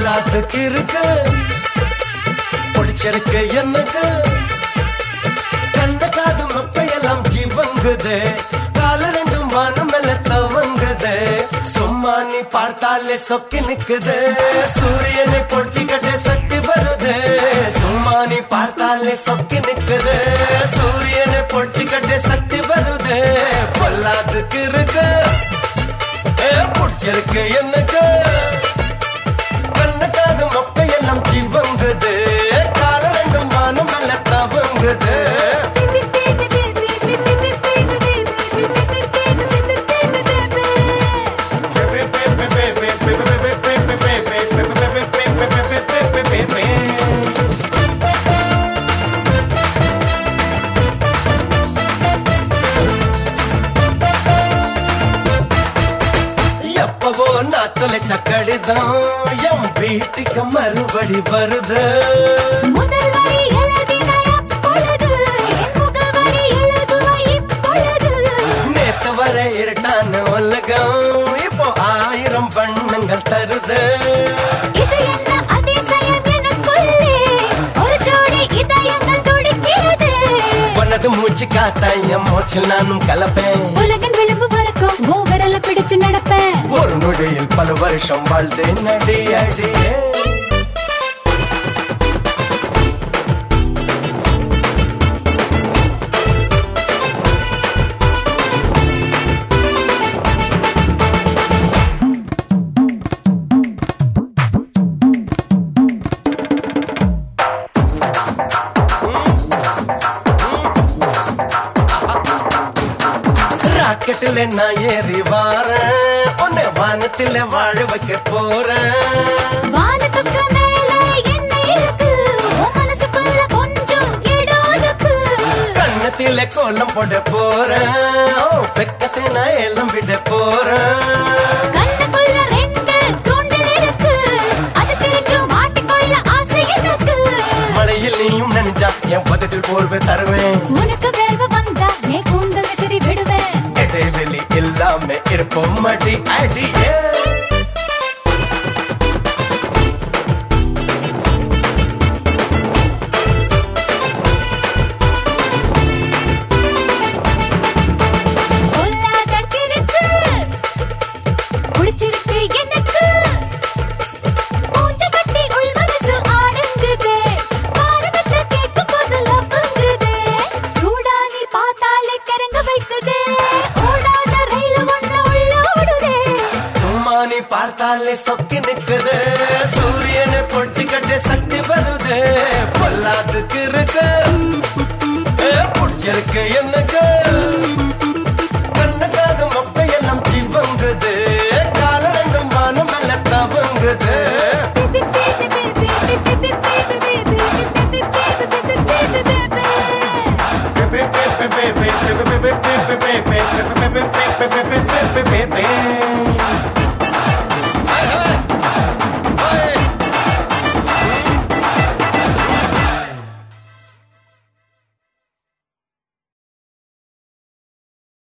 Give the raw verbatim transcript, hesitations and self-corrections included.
பொல்லாததுக்கு இருக்கு பிடிச்சிருக்கு எனக்கு கண்ண காது மொக்கையெல்லாம் ஜீவங்குது கால ரெண்டும் வானம் மேல தவங்குது சும்மா நீ பார்த்தாலே சொக்கி நிக்குது சூரியனை பொடிச்சுக்கிட்டு சக்தி வருது சும்மா நீ பார்த்தாலே சொக்கி நிக்குது சூரியனை பொடிச்சுக்கிட்டு சக்தி வருது பொல்லாததுக்கு இருக்கு பிடிச்சிருக்கு எனக்கு கண்ண காது மொக்கையெல்லாம் ஜீவங்குது கால ரெண்டும் வானம் மேல தவங்குது எப்பவோ நாத்தல சக்கடிதான் எம் வீட்டுக்கு மறுபடி வருது நேத்து வர இருட்டான உலகம் இப்போ ஆயிரம் வண்ணங்கள் தருது உனது மூச்சு காத்தா என் மூச்சில் நானும் கலப்பேன் உலகம் விளிம்பு வரைக்கும் ஓவரல பிடிச்சு நடப்பேன் ஒரு நொடியில் பல வருஷம் வாழ்ந்தே நடி அடியே ராக்கெட்டில் நான் ஏறி வாரேன் உன்னை வானத்தில் வாழ வைக்க போறேன் வானத்துக்கு மேல என்ன இருக்கு உன் மனசுக்குள்ள கொஞ்சம் இடம் இருக்கு கண்ணத்தில கோலம் போட போறேன் வெக்கத்தை நான் எல்லாம் விட போறேன் கண்ணுக்குள்ள ரெண்டு தூண்டில் இருக்கு அது தெரிஞ்சு மாட்டிக்கொள்ள ஆசை எனக்கு மழையில் நீயும் நினைஞ்சா என் பதத்தில் போர்வை தருவேன் உனக்கு வேர்வை வந்தா நீ கூந்தல் விசிறி விடுவேன் இடைவெளி இல்லாம இருப்போம் மடி அடியே பொல்லாததிருக்கு பிடிச்சிருக்கு எனக்கு மூஞ்ச கட்டி உள் மனசு ஆடுங்குது பாரபத்த கேட்கும் போது லப்புங்குது சூடானி பார்த்தாலே கிறங்க வைக்குது ஓடாத ரயில் ஒண்ணு உள்ளோடுதே சும்மா நீ பார்த்தாலே சொக்கி நிக்குது சூரியனை பொடிச்சுக்கிட்டு சக்தி வருது பொல்லாததுக்கு இருக்கு பிடிச்சிருக்கு எனக்கு கண்ண காது மொக்கையெல்லாம் ஜீவங்குது கால ரெண்டும் வானம் மேல தவங்குது baby